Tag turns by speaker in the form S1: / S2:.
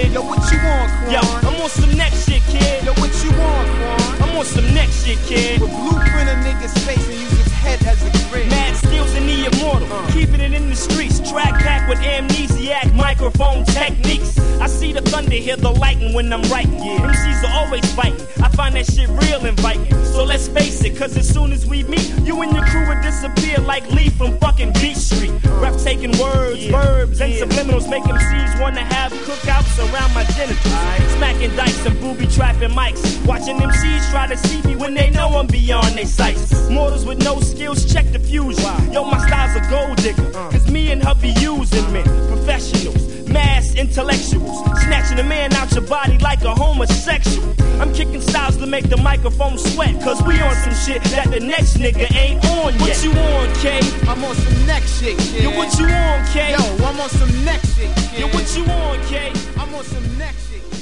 S1: kid.
S2: Yo, what you want, Quan?
S1: Yo, I'm on some next shit, kid.
S2: Yo, what you want, Quan?
S1: I'm on some next shit, kid.
S2: With blueprint a nigga's face and use his head as a grid.
S1: Mad skills in the immortal, keeping it in the streets. Track pack with amnesiac microphone techniques. I see the thunder, hear the lightning when I'm writing. MCs are always fighting. I find that shit real inviting. So let's face it, cause as soon as we meet, you and your crew would disappear like Lee from fucking Beach Street. Breathtaking words, verbs, and subliminals make MCs wanna have cookouts around my genitals. Smacking dice and booby trapping mics. Watching MCs try to see me when they know I'm beyond their sights. Mortals with no skills, check the fusion. Yo, my style's a gold digger. Cause me and her be using men. Professionals, mass intellectuals. Snatching a man out your body like a homosexual. I'm kicking styles to make the microphone sweat. Cause we on some shit that the next nigga ain't on yet. What you on, K?
S2: I'm on some next shit, kid.
S1: Yo, what you on, K?
S2: Yo, I'm on some next shit, kid.
S1: Yo, what you on, K?
S2: I'm on some next shit, kid.